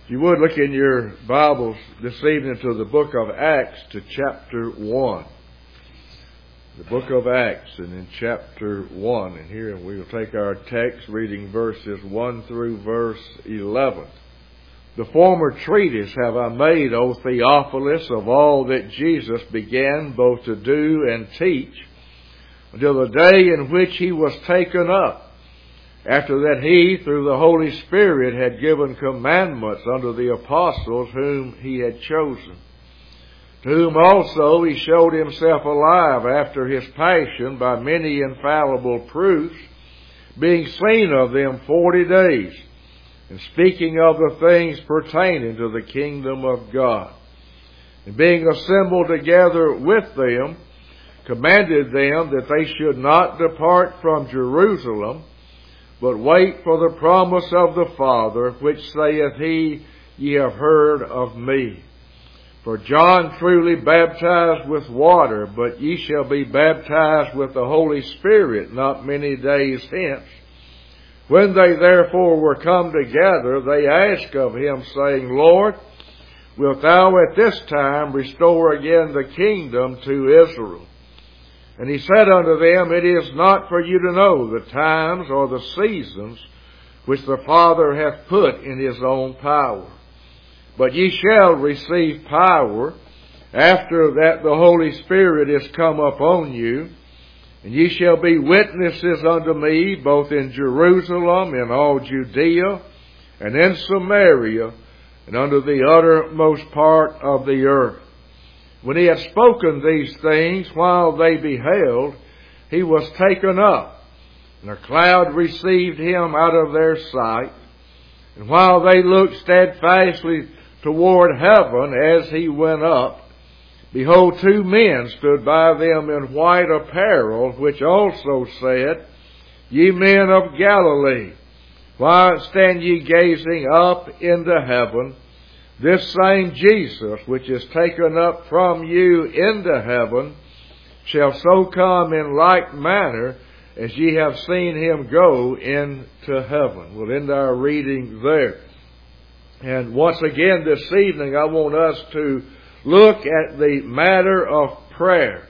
If you would look in your Bibles this evening to the book of Acts, to chapter 1. The book of Acts, and in chapter 1. And here we will take our text, reading verses 1 through verse 11. The former treatise have I made, O Theophilus, of all that Jesus began both to do and teach, until the day in which he was taken up, after that he, through the Holy Spirit, had given commandments unto the apostles whom he had chosen, to whom also he showed himself alive after his passion by many infallible proofs, being seen of them 40 days, and speaking of the things pertaining to the kingdom of God. And being assembled together with them, commanded them that they should not depart from Jerusalem, but wait for the promise of the Father, which saith he, Ye have heard of me. For John truly baptized with water, but ye shall be baptized with the Holy Spirit not many days hence. When they therefore were come together, they asked of him, saying, Lord, wilt thou at this time restore again the kingdom to Israel? And he said unto them, It is not for you to know the times or the seasons which the Father hath put in his own power. But ye shall receive power after that the Holy Spirit is come upon you, and ye shall be witnesses unto me both in Jerusalem, in all Judea, and in Samaria, and unto the uttermost part of the earth. When he had spoken these things, while they beheld, he was taken up, and a cloud received him out of their sight. And while they looked steadfastly toward heaven as he went up, behold, 2 men stood by them in white apparel, which also said, Ye men of Galilee, why stand ye gazing up into heaven? This same Jesus, which is taken up from you into heaven, shall so come in like manner as ye have seen him go into heaven. We'll end our reading there. And once again this evening, I want us to look at the matter of prayer.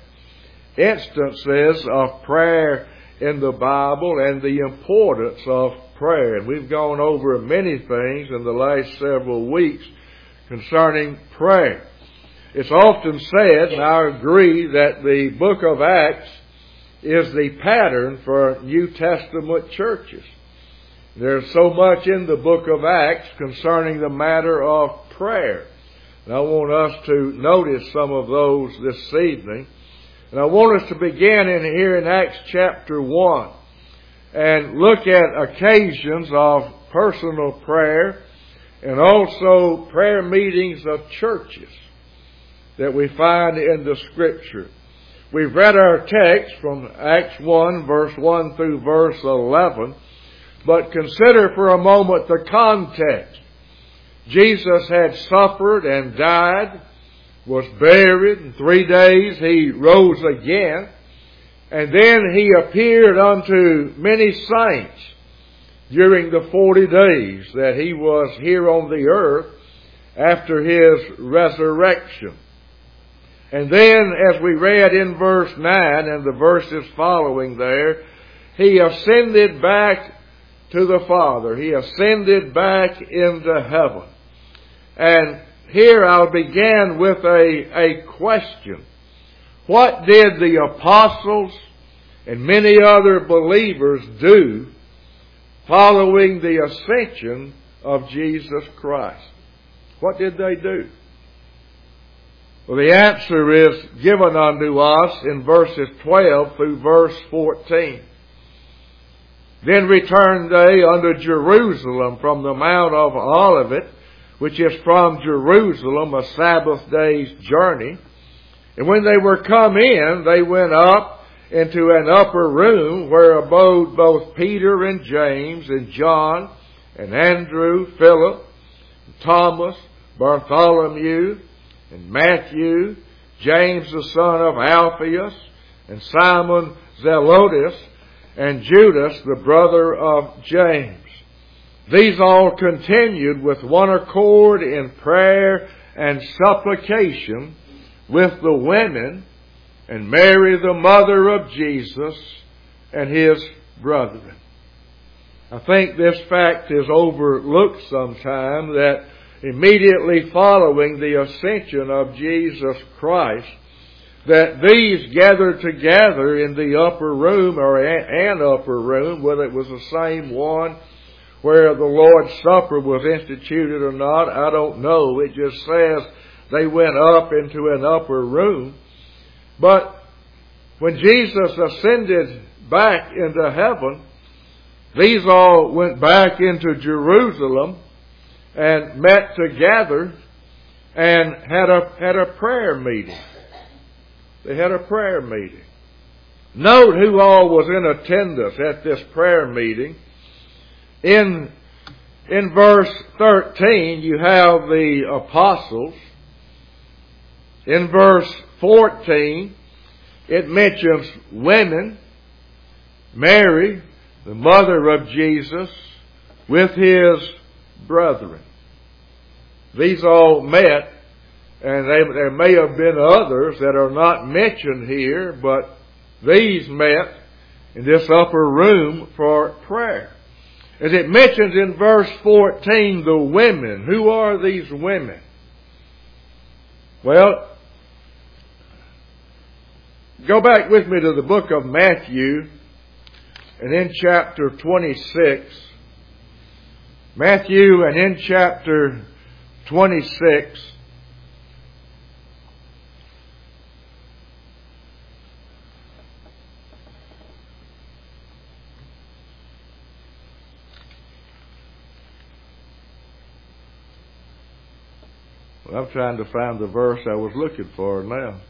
Instances of prayer in the Bible and the importance of prayer. And we've gone over many things in the last several weeks concerning prayer. It's often said, and I agree, that the book of Acts is the pattern for New Testament churches. There's so much in the book of Acts concerning the matter of prayer. And I want us to notice some of those this evening. And I want us to begin here in Acts chapter 1 and look at occasions of personal prayer and also prayer meetings of churches that we find in the Scripture. We've read our text from Acts 1, verse 1 through verse 11, but consider for a moment the context. Jesus had suffered and died, was buried, in 3 days he rose again, and then he appeared unto many saints during the 40 days that he was here on the earth after his resurrection. And then, as we read in verse 9 and the verses following there, he ascended back to the Father. He ascended back into heaven. And here I'll begin with a question. What did the apostles and many other believers do following the ascension of Jesus Christ? What did they do? Well, the answer is given unto us in verses 12 through verse 14. Then returned they unto Jerusalem from the Mount of Olivet, which is from Jerusalem a Sabbath day's journey. And when they were come in, they went up into an upper room where abode both Peter and James and John and Andrew, Philip, and Thomas, Bartholomew, and Matthew, James the son of Alphaeus, and Simon Zelotes, and Judas the brother of James. these all continued with one accord in prayer and supplication with the women, and Mary the mother of Jesus, and his brethren. I think this fact is overlooked sometimes, that immediately following the ascension of Jesus Christ, that these gathered together in the upper room, or an upper room, whether it was the same one where the Lord's Supper was instituted or not, I don't know. It just says they went up into an upper room. But when Jesus ascended back into heaven, these all went back into Jerusalem and met together and had a prayer meeting. They had a prayer meeting. Note who all was in attendance at this prayer meeting. In verse 13, you have the apostles. In verse 14, it mentions women, Mary, the mother of Jesus, with his brethren. These all met, and there may have been others that are not mentioned here, but these met in this upper room for prayer. As it mentions in verse 14, the women. Who are these women? Well, go back with me to the book of Matthew, and in chapter 26, Matthew, and in chapter 26, I'm trying to find the verse I was looking for now.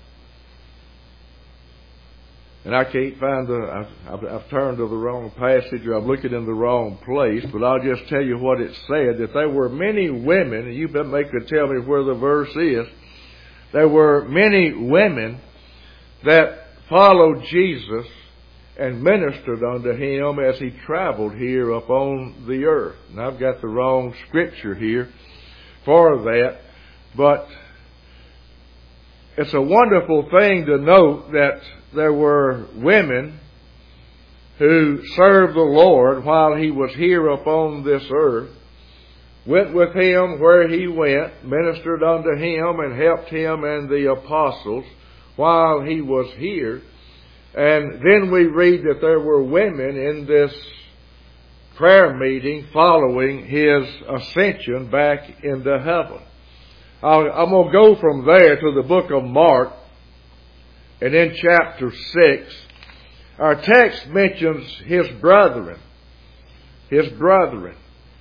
And I can't find I've turned to the wrong passage, or I'm looking in the wrong place, but I'll just tell you what it said, that there were many women, and you could tell me where the verse is. There were many women that followed Jesus and ministered unto him as he traveled here upon the earth. And I've got the wrong scripture here for that. But it's a wonderful thing to note that there were women who served the Lord while he was here upon this earth, went with him where he went, ministered unto him and helped him and the apostles while he was here. And then we read that there were women in this prayer meeting following his ascension back into heaven. I'm going to go from there to the book of Mark, and in chapter 6, our text mentions his brethren. His brethren.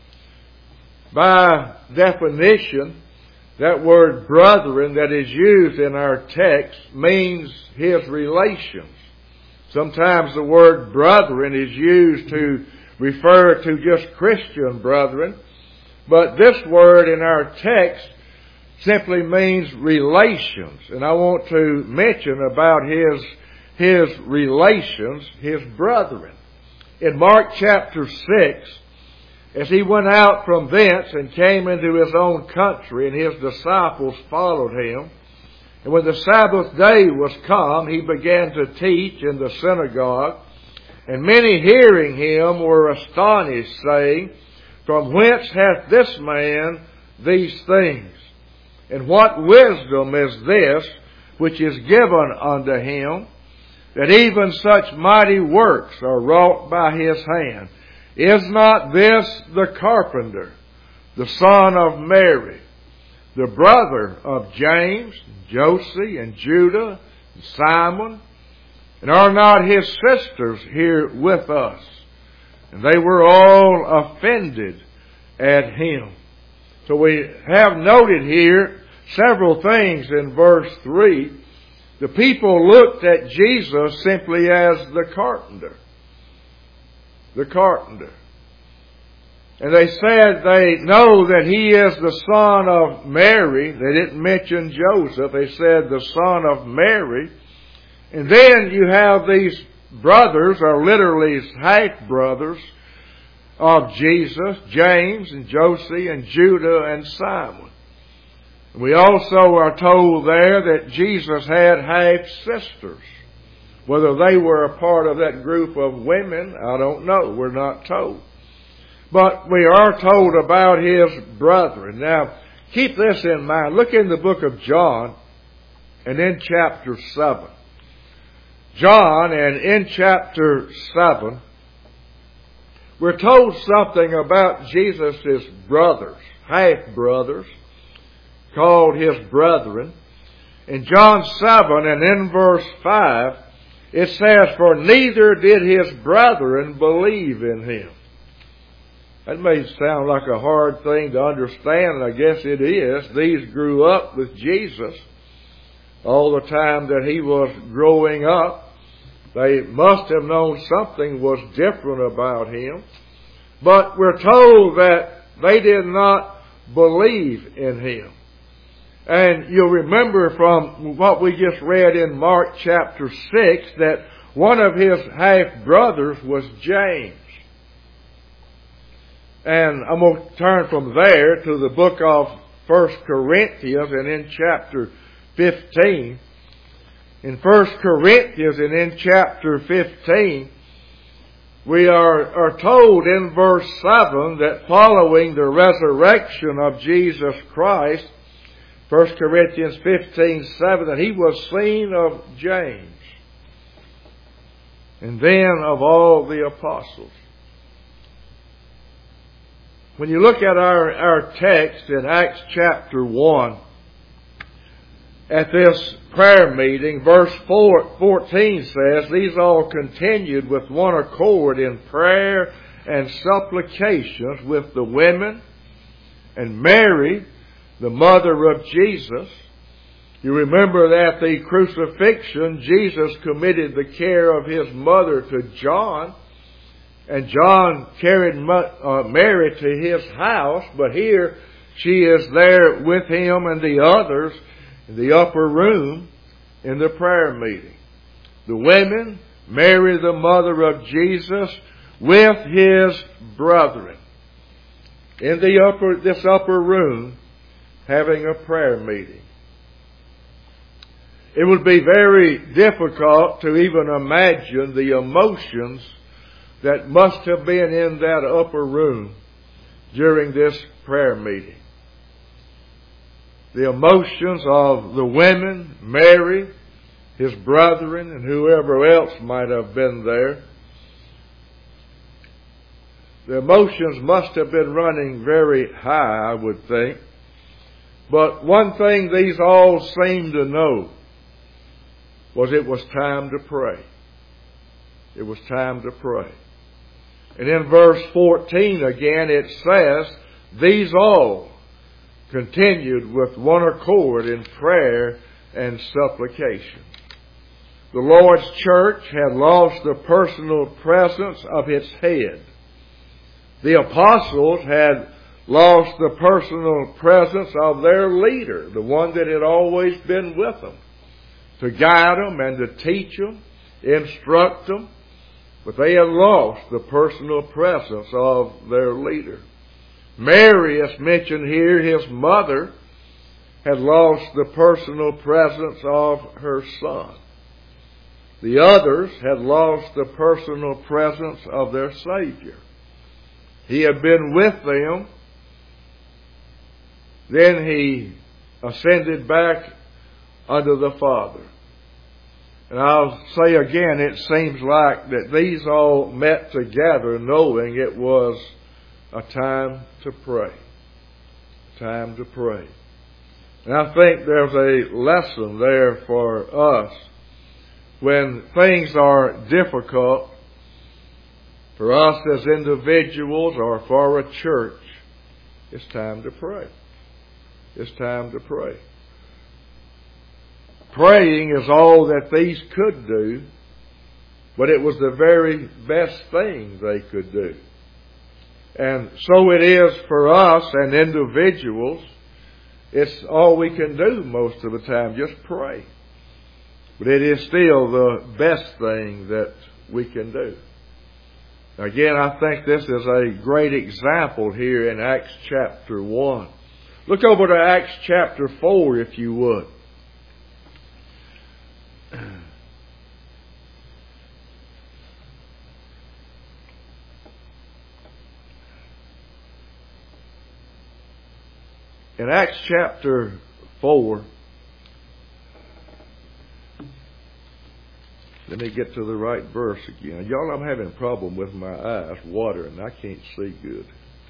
By definition, that word brethren that is used in our text means his relations. Sometimes the word brethren is used to refer to just Christian brethren, but this word in our text simply means relations. And I want to mention about his relations, his brethren. In Mark chapter 6, as he went out from thence and came into his own country, and his disciples followed him, and when the Sabbath day was come, he began to teach in the synagogue, and many hearing him were astonished, saying, From whence hath this man these things? And what wisdom is this which is given unto him, that even such mighty works are wrought by his hand? Is not this the carpenter, the son of Mary, the brother of James, Joseph, and Judah, and Simon? And are not his sisters here with us? And they were all offended at him. So we have noted here several things in verse 3. The people looked at Jesus simply as the carpenter. The carpenter. And they said they know that he is the son of Mary. They didn't mention Joseph. They said the son of Mary. And then you have these brothers, or literally half-brothers, of Jesus, James and Joseph and Judah and Simon. We also are told there that Jesus had half-sisters. Whether they were a part of that group of women, I don't know. We're not told. But we are told about his brethren. Now, keep this in mind. Look in the book of John and in chapter 7. John, and in chapter 7, we're told something about Jesus' brothers, half-brothers, called his brethren. In John 7 and in verse 5, it says, "For neither did his brethren believe in him." That may sound like a hard thing to understand, and I guess it is. These grew up with Jesus all the time that he was growing up. They must have known something was different about him. But we're told that they did not believe in him. And you'll remember from what we just read in Mark chapter 6 that one of his half-brothers was James. And I'm going to turn from there to the book of 1 Corinthians and in chapter 15. In 1 Corinthians and in chapter 15, we are told in verse 7 that following the resurrection of Jesus Christ, 1 Corinthians 15:7, that he was seen of James, and then of all the apostles. When you look at our text in Acts chapter 1, at this prayer meeting, verse 14 says, "These all continued with one accord in prayer and supplications with the women and Mary, the mother of Jesus." You remember that at the crucifixion, Jesus committed the care of his mother to John, and John carried Mary to his house, but here she is there with him and the others in the upper room in the prayer meeting. The women, Mary the mother of Jesus, with his brethren in this upper room having a prayer meeting. It would be very difficult to even imagine the emotions that must have been in that upper room during this prayer meeting. The emotions of the women, Mary, his brethren, and whoever else might have been there. The emotions must have been running very high, I would think. But one thing these all seemed to know was it was time to pray. It was time to pray. And in verse 14 again it says, "These all continued with one accord in prayer and supplication." The Lord's church had lost the personal presence of its head. The apostles had lost the personal presence of their leader, the one that had always been with them, to guide them and to teach them, instruct them. But they had lost the personal presence of their leader. Mary, as mentioned here, his mother, had lost the personal presence of her son. The others had lost the personal presence of their Savior. He had been with them. Then he ascended back unto the Father. And I'll say again, it seems like that these all met together knowing it was a time to pray. Time to pray. And I think there's a lesson there for us when things are difficult for us as individuals or for a church. It's time to pray. It's time to pray. Praying is all that these could do, but it was the very best thing they could do. And so it is for us and individuals. It's all we can do most of the time, just pray. But it is still the best thing that we can do. Again, I think this is a great example here in Acts chapter 1. Look over to Acts chapter 4 if you would. In Acts chapter 4, let me get to the right verse again. Y'all, I'm having a problem with my eyes watering. I can't see good.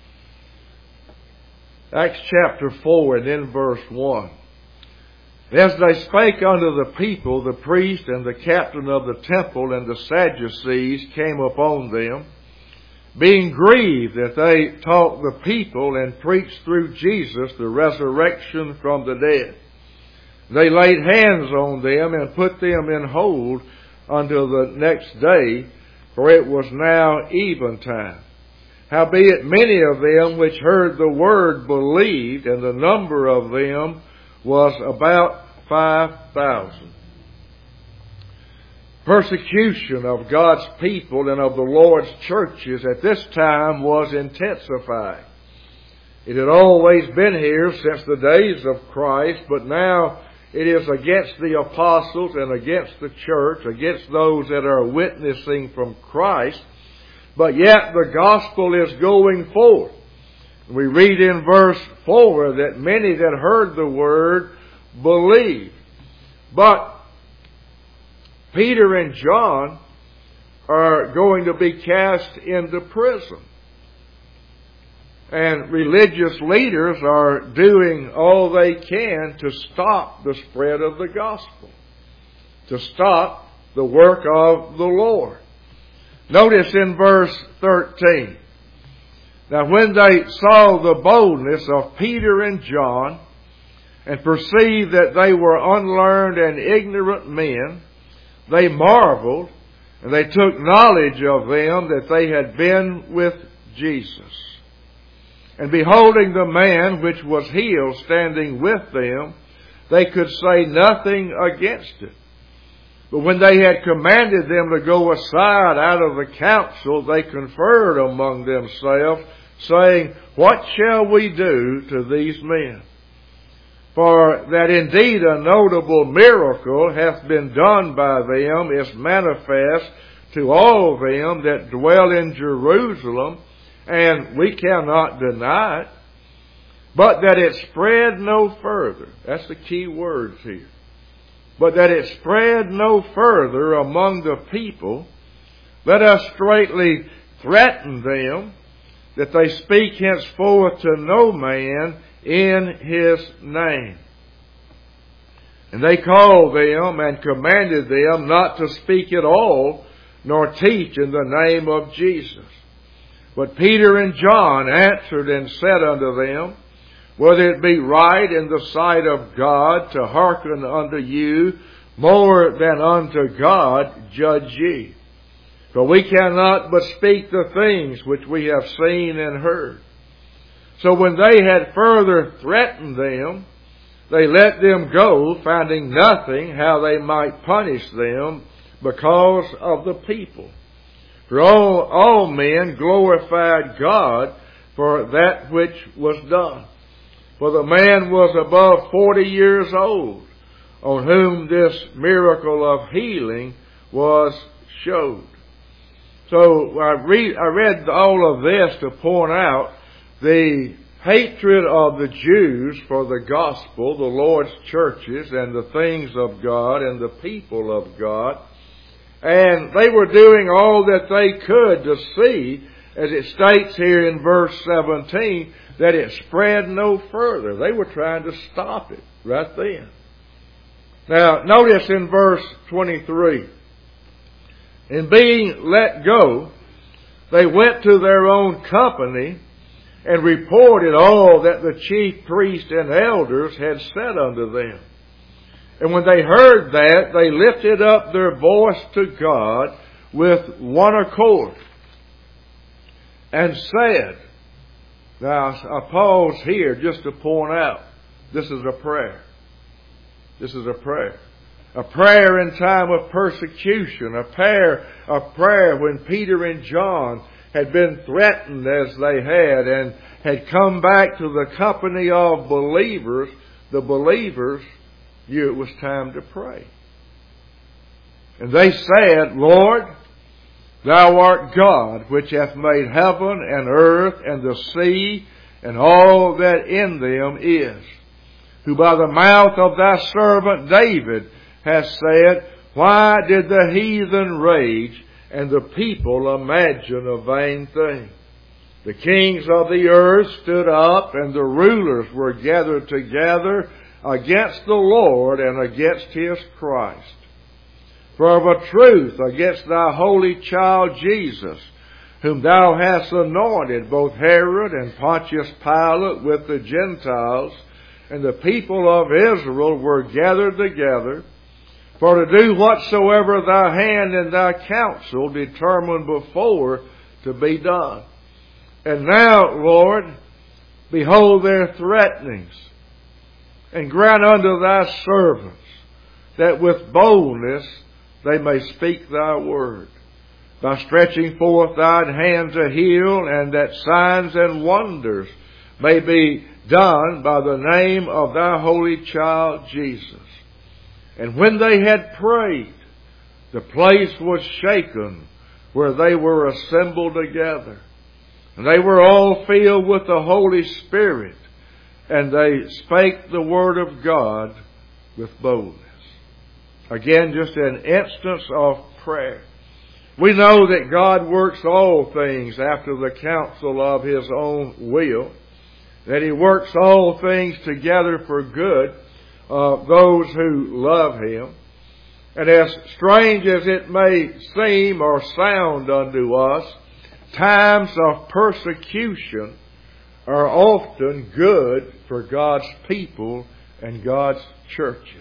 Acts chapter 4 and then verse 1. As they spake unto the people, the priest and the captain of the temple and the Sadducees came upon them, being grieved that they taught the people and preached through Jesus the resurrection from the dead. They laid hands on them and put them in hold until the next day, for it was now eventime. Howbeit many of them which heard the word believed, and the number of them was about 5,000. Persecution of God's people and of the Lord's churches at this time was intensifying. It had always been here since the days of Christ, but now it is against the apostles and against the church, against those that are witnessing from Christ. But yet the gospel is going forth. We read in verse 4 that many that heard the word believed. But Peter and John are going to be cast into prison. And religious leaders are doing all they can to stop the spread of the gospel, to stop the work of the Lord. Notice in verse 13. Now when they saw the boldness of Peter and John, and perceived that they were unlearned and ignorant men, they marveled, and they took knowledge of them that they had been with Jesus. And beholding the man which was healed standing with them, they could say nothing against it. But when they had commanded them to go aside out of the council, they conferred among themselves, saying, What shall we do to these men? For that indeed a notable miracle hath been done by them is manifest to all them that dwell in Jerusalem, and we cannot deny it, but that it spread no further. That's the key words here. But that it spread no further among the people, let us straightly threaten them that they speak henceforth to no man in his name. And they called them and commanded them not to speak at all, nor teach in the name of Jesus. But Peter and John answered and said unto them, Whether it be right in the sight of God to hearken unto you more than unto God, judge ye. For we cannot but speak the things which we have seen and heard. So when they had further threatened them, they let them go, finding nothing how they might punish them because of the people. For all men glorified God for that which was done. For the man was above 40 years old, on whom this miracle of healing was showed. So I read all of this to point out the hatred of the Jews for the gospel, the Lord's churches, and the things of God and the people of God. And they were doing all that they could to see, as it states here in verse 17, that it spread no further. They were trying to stop it right then. Now, notice in verse 23, in being let go, they went to their own company and reported all that the chief priests and elders had said unto them. And when they heard that, they lifted up their voice to God with one accord and said, now I pause here just to point out, this is a prayer. This is a prayer. A prayer in time of persecution. A prayer when Peter and John had been threatened as they had and had come back to the company of believers, the believers knew it was time to pray. And they said, Lord, Thou art God, which hath made heaven and earth and the sea and all that in them is, who by the mouth of Thy servant David hath said, Why did the heathen rage and the people imagine a vain thing? The kings of the earth stood up, and the rulers were gathered together against the Lord and against His Christ. For of a truth against Thy holy child Jesus, whom Thou hast anointed, both Herod and Pontius Pilate with the Gentiles and the people of Israel were gathered together, for to do whatsoever Thy hand and Thy counsel determined before to be done. And now, Lord, behold their threatenings, and grant unto Thy servants that with boldness they may speak Thy word, by stretching forth Thine hand to heal, and that signs and wonders may be done by the name of Thy holy child Jesus. And when they had prayed, the place was shaken where they were assembled together. And they were all filled with the Holy Spirit, and they spake the word of God with boldness. Again, just an instance of prayer. We know that God works all things after the counsel of His own will, that He works all things together for good of those who love Him. And as strange as it may seem or sound unto us, times of persecution are often good for God's people and God's churches.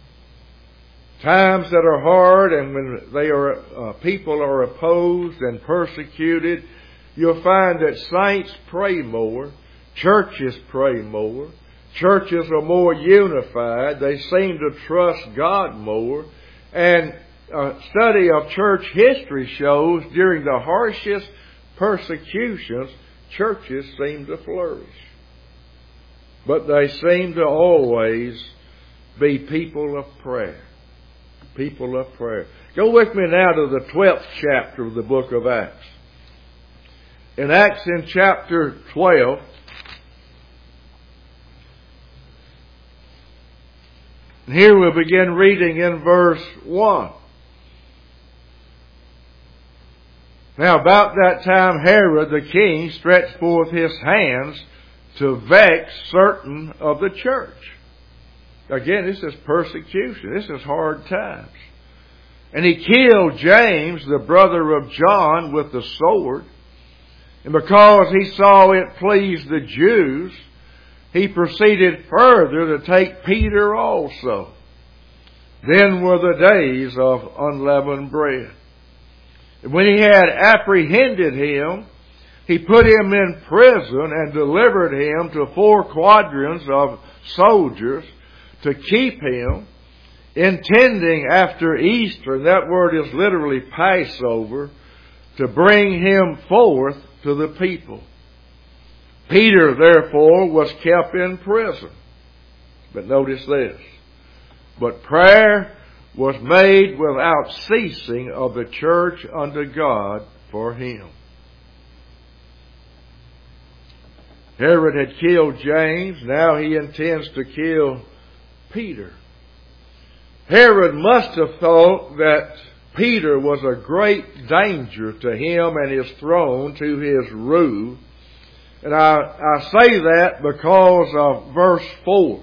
Times that are hard, and when people are opposed and persecuted, you'll find that saints pray more, churches pray more, churches are more unified, they seem to trust God more, and a study of church history shows during the harshest persecutions, churches seem to flourish. But they seem to always be people of prayer. People of prayer. Go with me now to the 12th chapter of the book of Acts. In Acts in chapter 12, and here we'll begin reading in verse 1. Now about that time Herod the king stretched forth his hands to vex certain of the church. Again, this is persecution. This is hard times. And he killed James, the brother of John, with the sword. And because he saw it pleased the Jews, he proceeded further to take Peter also. Then were the days of unleavened bread. And when he had apprehended him, he put him in prison and delivered him to 4 quadrants of soldiers to keep him, intending after Easter, and that word is literally Passover, to bring him forth to the people. Peter, therefore, was kept in prison. But notice this. But prayer was made without ceasing of the church unto God for him. Herod had killed James. Now he intends to kill Peter. Herod must have thought that Peter was a great danger to him and his throne, to his rule. And I say that because of verse 4.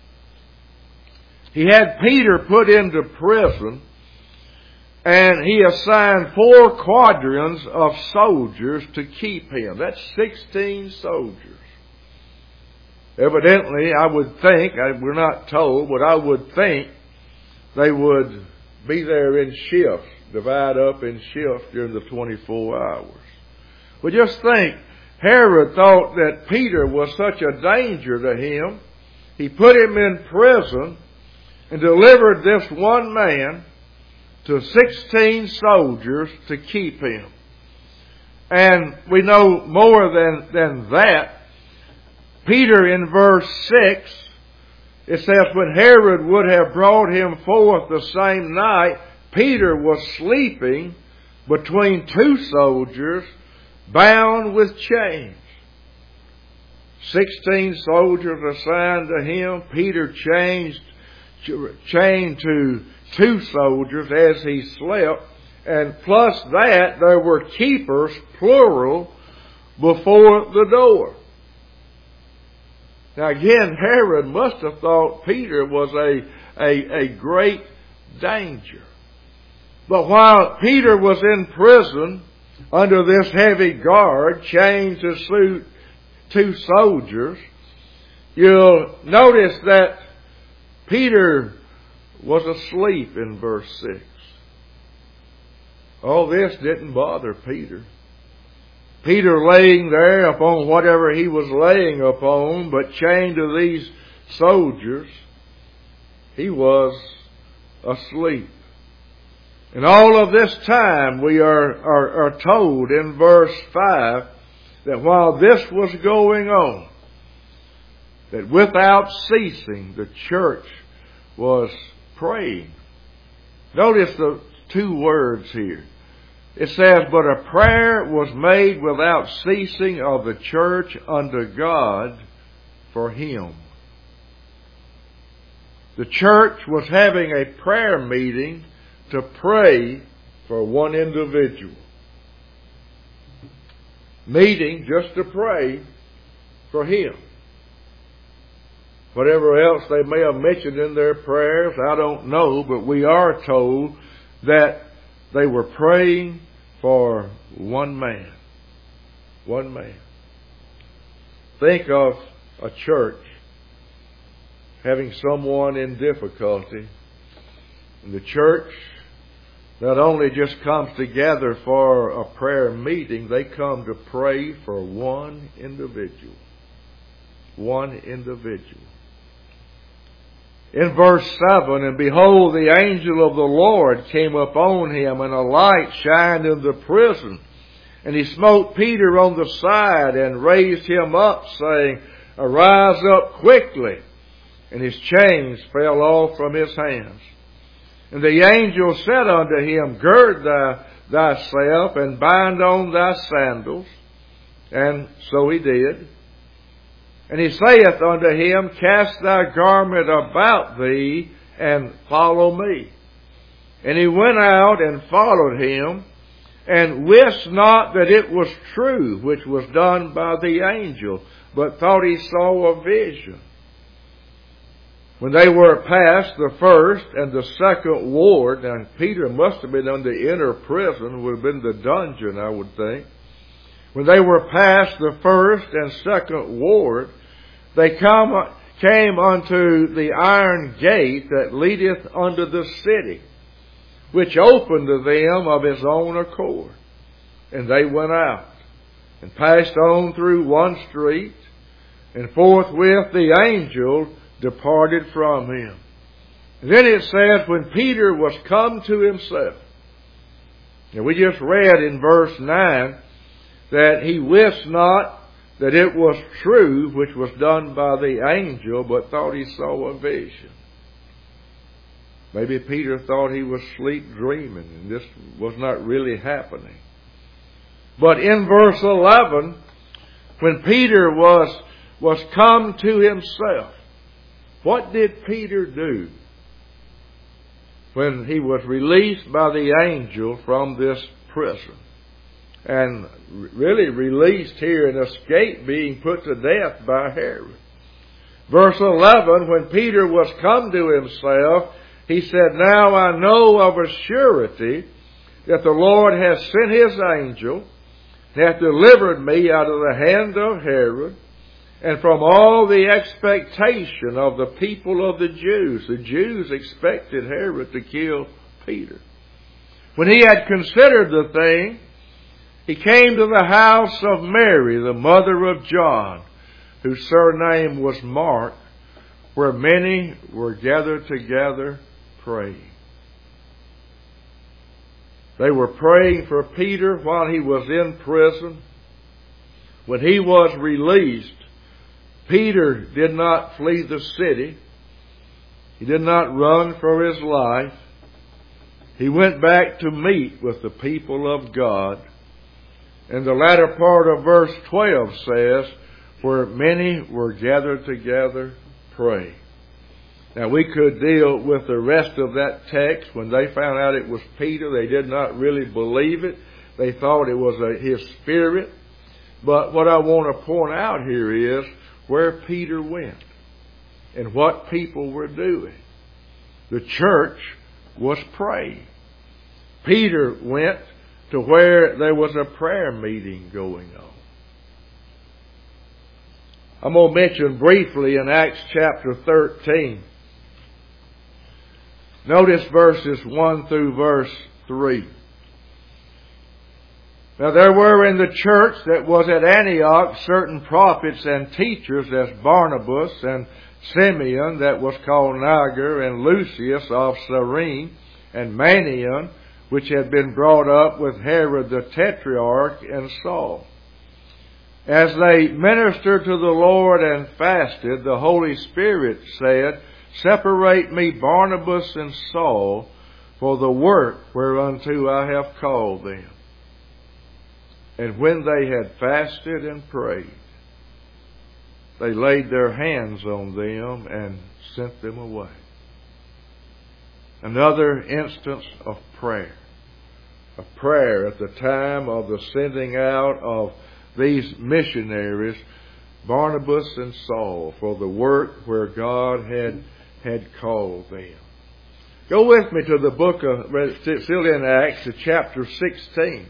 He had Peter put into prison, and he assigned 4 quadrants of soldiers to keep him. That's 16 soldiers. Evidently, I would think, we're not told, but I would think they would be there in shifts, divide up in shifts during the 24 hours. But just think, Herod thought that Peter was such a danger to him, he put him in prison and delivered this one man to 16 soldiers to keep him. And we know more than that. Peter in verse 6, it says, when Herod would have brought him forth the same night, Peter was sleeping between two soldiers, bound with chains. 16 soldiers assigned to him. Peter chained to two soldiers as he slept. And plus that, there were keepers, plural, before the door. Now again, Herod must have thought Peter was a great danger. But while Peter was in prison under this heavy guard, chained to two soldiers, you'll notice that Peter was asleep in verse 6. All this didn't bother Peter. Peter laying there upon whatever he was laying upon, but chained to these soldiers, he was asleep. And all of this time we are told in verse 5 that while this was going on, that without ceasing the church was praying. Notice the two words here. It says, but a prayer was made without ceasing of the church unto God for him. The church was having a prayer meeting to pray for one individual. Meeting just to pray for him. Whatever else they may have mentioned in their prayers, I don't know, but we are told that they were praying for one man. One man. Think of a church having someone in difficulty. And the church not only just comes together for a prayer meeting, they come to pray for one individual. One individual. In verse 7, and behold, the angel of the Lord came upon him, and a light shined in the prison. And he smote Peter on the side, and raised him up, saying, arise up quickly. And his chains fell off from his hands. And the angel said unto him, gird thyself, and bind on thy sandals. And so he did. And he saith unto him, cast thy garment about thee, and follow me. And he went out and followed him, and wist not that it was true which was done by the angel, but thought he saw a vision. When they were past the first and the second ward, and Peter must have been in the inner prison, would have been the dungeon, I would think. When they were past the first and second ward, they came unto the iron gate that leadeth unto the city, which opened to them of his own accord. And they went out, and passed on through one street, and forthwith the angel departed from him. And then it says, when Peter was come to himself, and we just read in verse 9, that he wist not that it was true which was done by the angel, but thought he saw a vision. Maybe Peter thought he was sleep dreaming, and this was not really happening. But in verse 11, when Peter was come to himself, what did Peter do when he was released by the angel from this prison? And really released here and escaped being put to death by Herod. Verse 11, when Peter was come to himself, he said, now I know of a surety that the Lord hath sent his angel, and hath delivered me out of the hand of Herod, and from all the expectation of the people of the Jews. The Jews expected Herod to kill Peter. When he had considered the thing, he came to the house of Mary, the mother of John, whose surname was Mark, where many were gathered together praying. They were praying for Peter while he was in prison. When he was released, Peter did not flee the city. He did not run for his life. He went back to meet with the people of God. And the latter part of verse 12 says, where many were gathered together praying. Now we could deal with the rest of that text. When they found out it was Peter, they did not really believe it. They thought it was his spirit. But what I want to point out here is where Peter went and what people were doing. The church was praying. Peter went to where there was a prayer meeting going on. I'm going to mention briefly in Acts chapter 13. Notice verses 1 through verse 3. Now there were in the church that was at Antioch certain prophets and teachers, as Barnabas and Simeon that was called Niger, and Lucius of Cyrene, and Manaen, which had been brought up with Herod the Tetrarch, and Saul. As they ministered to the Lord and fasted, the Holy Spirit said, Separate me Barnabas and Saul for the work whereunto I have called them. And when they had fasted and prayed, they laid their hands on them and sent them away. Another instance of prayer. A prayer at the time of the sending out of these missionaries, Barnabas and Saul, for the work where God had called them. Go with me to the book of, still in Acts, to chapter 16.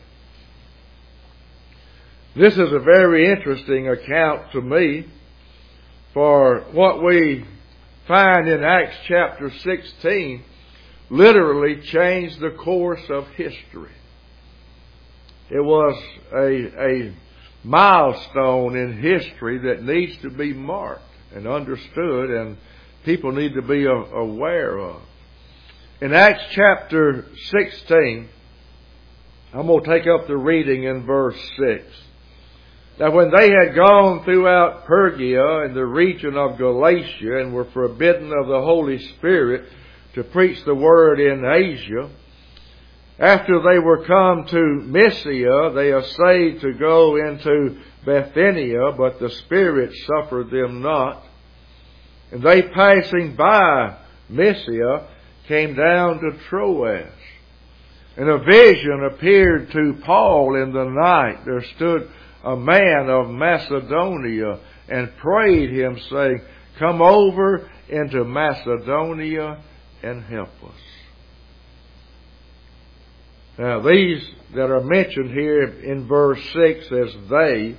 This is a very interesting account to me, for what we find in Acts chapter 16 literally changed the course of history. It was a milestone in history that needs to be marked and understood, and people need to be aware of. In Acts chapter 16, I'm going to take up the reading in verse 6. Now when they had gone throughout Phrygia and the region of Galatia and were forbidden of the Holy Spirit to preach the word in Asia, after they were come to Mysia, they essayed to go into Bithynia, but the Spirit suffered them not. And they, passing by Mysia, came down to Troas. And a vision appeared to Paul in the night. There stood a man of Macedonia and prayed him, saying, Come over into Macedonia and help us. Now these that are mentioned here in verse 6 as there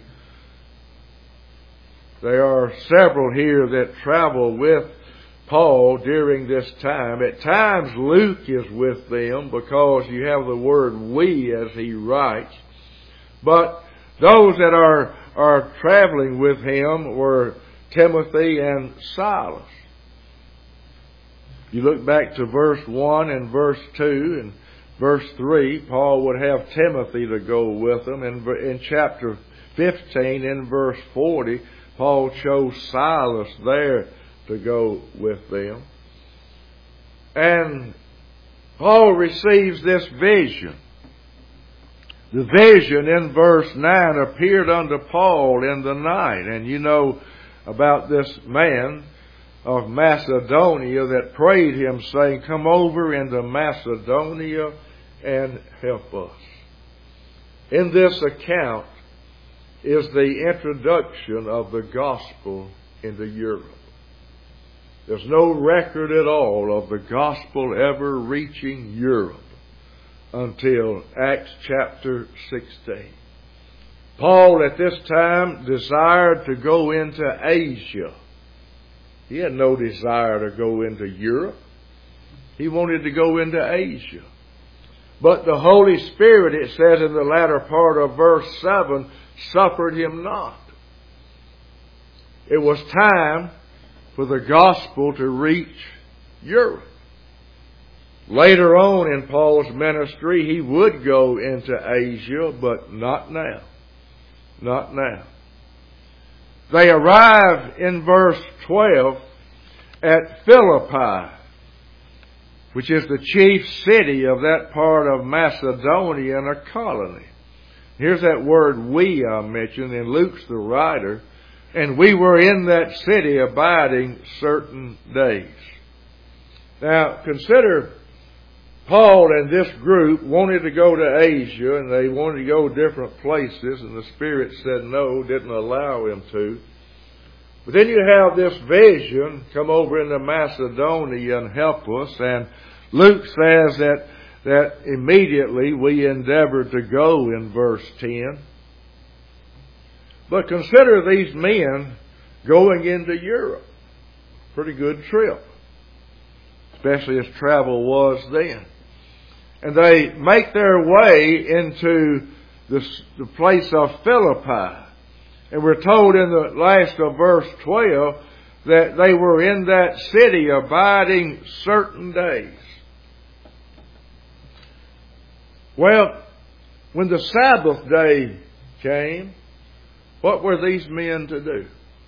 are several here that travel with Paul during this time. At times Luke is with them because you have the word we as he writes. But those that are traveling with him were Timothy and Silas. You look back to verse 1 and verse 2 and verse 3, Paul would have Timothy to go with him. And in chapter 15, in verse 40, Paul chose Silas there to go with them. And Paul receives this vision. The vision in verse 9 appeared unto Paul in the night. And you know about this man of Macedonia that prayed him, saying, Come over into Macedonia and help us. In this account is the introduction of the gospel into Europe. There's no record at all of the gospel ever reaching Europe until Acts chapter 16. Paul at this time desired to go into Asia. He had no desire to go into Europe. He wanted to go into Asia. But the Holy Spirit, it says in the latter part of verse 7, suffered him not. It was time for the gospel to reach Europe. Later on in Paul's ministry, he would go into Asia, but not now. Not now. They arrive in verse 12 at Philippi, which is the chief city of that part of Macedonia and a colony. Here's that word "we" I mentioned, and Luke's the writer. And we were in that city abiding certain days. Now, consider Paul and this group wanted to go to Asia, and they wanted to go different places, and the Spirit said no, didn't allow him to. But then you have this vision, come over into Macedonia and help us, and Luke says that immediately we endeavored to go in verse 10. But consider these men going into Europe. Pretty good trip, especially as travel was then. And they make their way into the place of Philippi. And we're told in the last of verse 12 that they were in that city abiding certain days. Well, when the Sabbath day came, what were these men to do?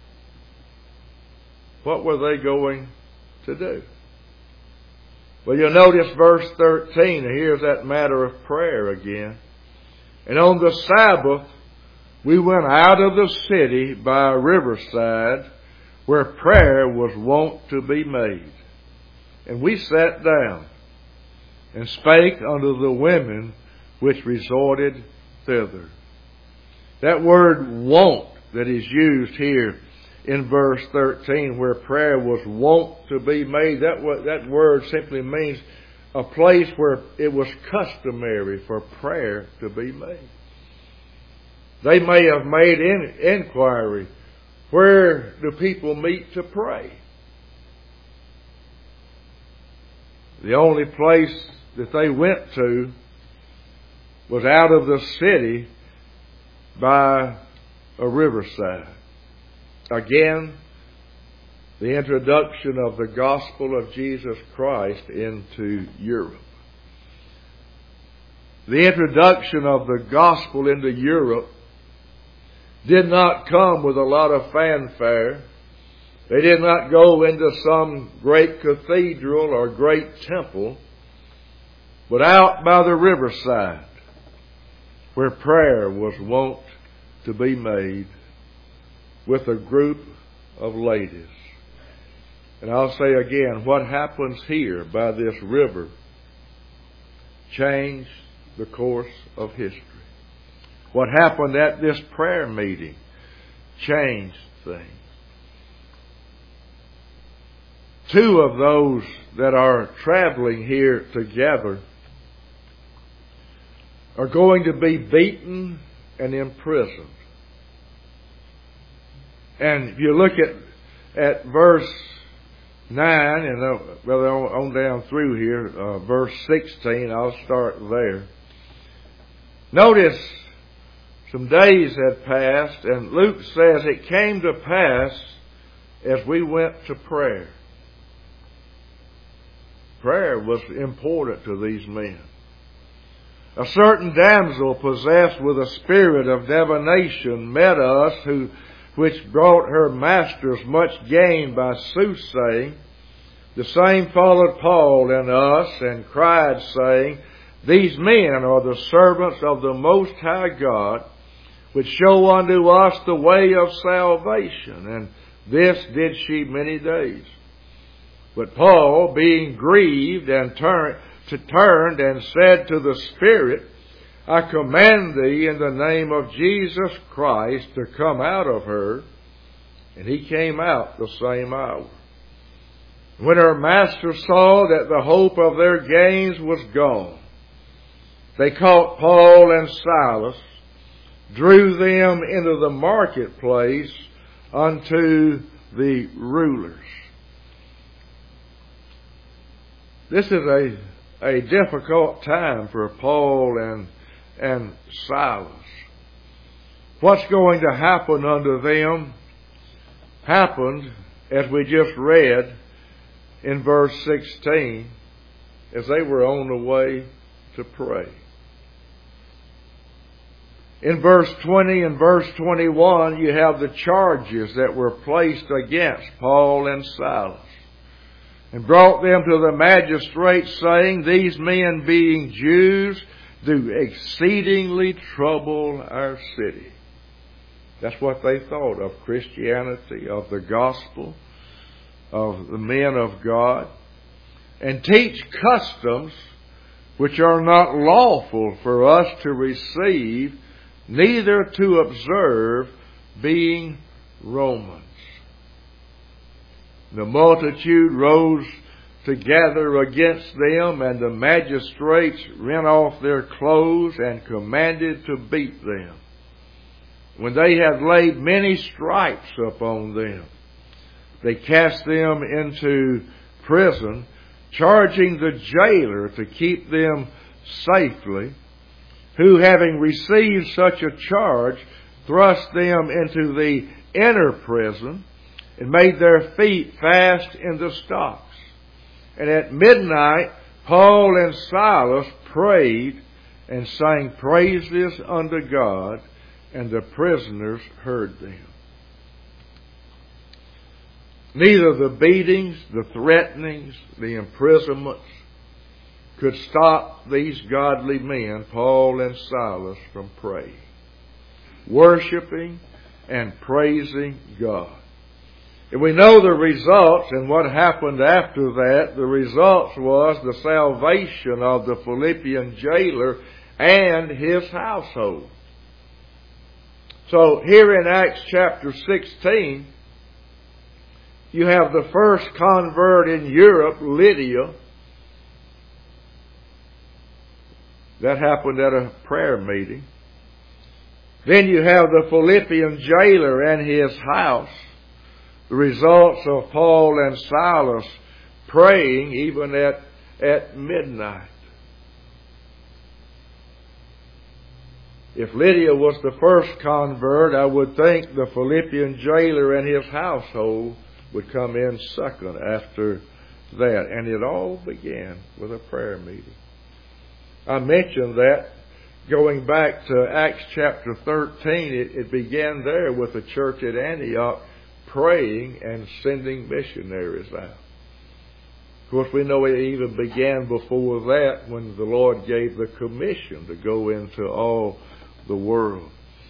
What were they going to do? Well, you'll notice verse 13. Here's that matter of prayer again. And on the Sabbath, we went out of the city by a riverside where prayer was wont to be made. And we sat down and spake unto the women which resorted thither. That word "wont" that is used here in verse 13, where prayer was wont to be made, that word simply means a place where it was customary for prayer to be made. They may have made inquiry, where do people meet to pray? The only place that they went to was out of the city by a riverside. Again, the introduction of the gospel of Jesus Christ into Europe. The introduction of the gospel into Europe did not come with a lot of fanfare. They did not go into some great cathedral or great temple, but out by the riverside where prayer was wont to be made with a group of ladies. And I'll say again, what happens here by this river changed the course of history. What happened at this prayer meeting changed things. Two of those that are traveling here together are going to be beaten and imprisoned. And if you look at verse 9, and on down through here, verse 16, I'll start there. Notice some days had passed, and Luke says it came to pass as we went to prayer. Prayer was important to these men. A certain damsel possessed with a spirit of divination met us, which brought her masters much gain by soothsaying. The same followed Paul and us, and cried, saying, These men are the servants of the Most High God, which show unto us the way of salvation. And this did she many days. But Paul, being grieved, and turned and said to the Spirit, I command thee in the name of Jesus Christ to come out of her. And he came out the same hour. When her master saw that the hope of their gains was gone, they caught Paul and Silas, drew them into the marketplace unto the rulers. This is a difficult time for Paul and Silas. What's going to happen unto them happened, as we just read in verse 16. as they were on the way to pray. In verse 20 and verse 21, you have the charges that were placed against Paul and Silas, and brought them to the magistrates, saying, These men, being Jews, do exceedingly trouble our city. That's what they thought of Christianity, of the gospel, of the men of God, and teach customs which are not lawful for us to receive, neither to observe, being Romans. The multitude rose together against them, and the magistrates rent off their clothes and commanded to beat them. When they had laid many stripes upon them, they cast them into prison, charging the jailer to keep them safely, who, having received such a charge, thrust them into the inner prison, and made their feet fast in the stocks. And at midnight Paul and Silas prayed and sang praises unto God, and the prisoners heard them. Neither the beatings, the threatenings, the imprisonments could stop these godly men, Paul and Silas, from praying, worshiping, and praising God. And we know the results, and what happened after that. The results was the salvation of the Philippian jailer and his household. So here in Acts chapter 16, you have the first convert in Europe, Lydia. That happened at a prayer meeting. Then you have the Philippian jailer and his house. The results of Paul and Silas praying even at midnight. If Lydia was the first convert, I would think the Philippian jailer and his household would come in second after that. And it all began with a prayer meeting. I mentioned that going back to Acts chapter 13, it began there with the church at Antioch praying and sending missionaries out. Of course, we know it even began before that when the Lord gave the commission to go into all the world.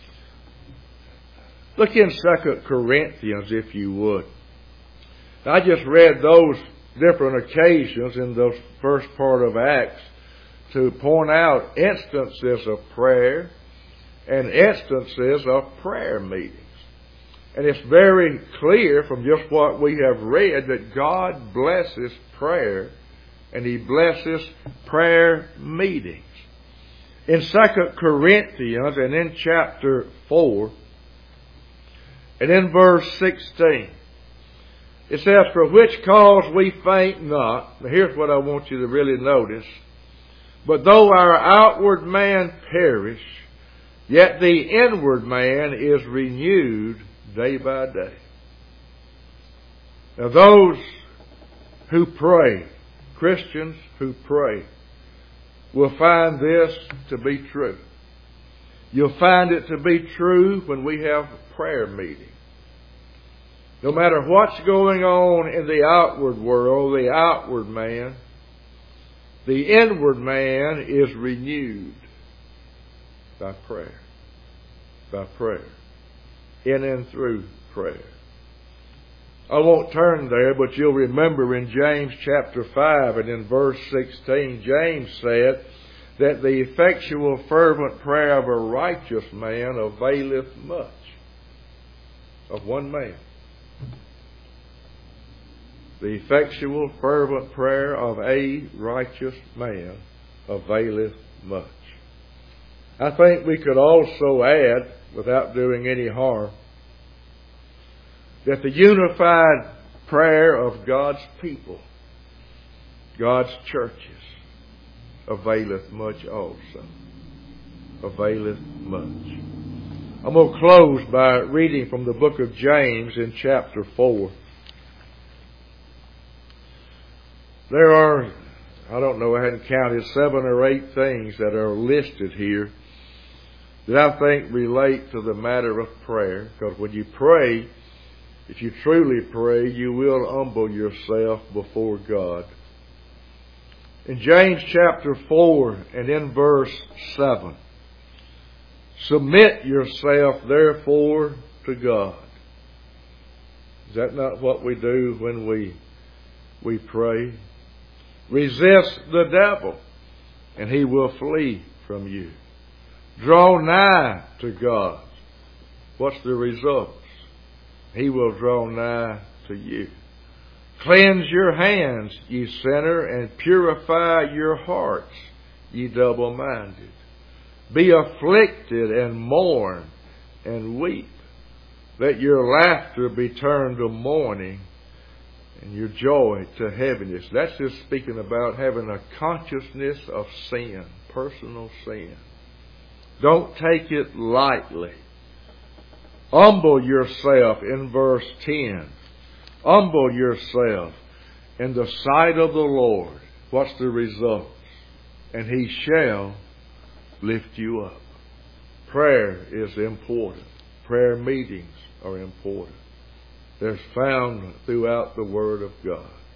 Look in 2 Corinthians, if you would. I just read those different occasions in the first part of Acts to point out instances of prayer and instances of prayer meetings. And it's very clear from just what we have read that God blesses prayer, and He blesses prayer meetings. In 2 Corinthians and in chapter 4 and in verse 16, it says, For which cause we faint not. Now here's what I want you to really notice. But though our outward man perish, yet the inward man is renewed day by day. Now those who pray, Christians who pray, will find this to be true. You'll find it to be true when we have prayer meetings. No matter what's going on in the outward world, the outward man, the inward man is renewed by prayer. By prayer. In and through prayer. I won't turn there, but you'll remember in James chapter 5 and in verse 16, James said that the effectual fervent prayer of a righteous man availeth much. Of one man. The effectual fervent prayer of a righteous man availeth much. I think we could also add, without doing any harm, that the unified prayer of God's people, God's churches, availeth much also. Availeth much. I'm going to close by reading from the book of James in chapter 4. There are, I don't know, I hadn't counted 7 or 8 things that are listed here that I think relate to the matter of prayer. Because when you pray, if you truly pray, you will humble yourself before God. In James chapter 4 and in verse 7, submit yourself therefore to God. Is that not what we do when we pray? Resist the devil, and he will flee from you. Draw nigh to God. What's the results? He will draw nigh to you. Cleanse your hands, ye sinner, and purify your hearts, ye double-minded. Be afflicted and mourn and weep. Let your laughter be turned to mourning and your joy to heaviness. That's just speaking about having a consciousness of sin, personal sin. Don't take it lightly. Humble yourself in verse 10. Humble yourself in the sight of the Lord. What's the results? And He shall lift you up. Prayer is important. Prayer meetings are important. They're found throughout the Word of God.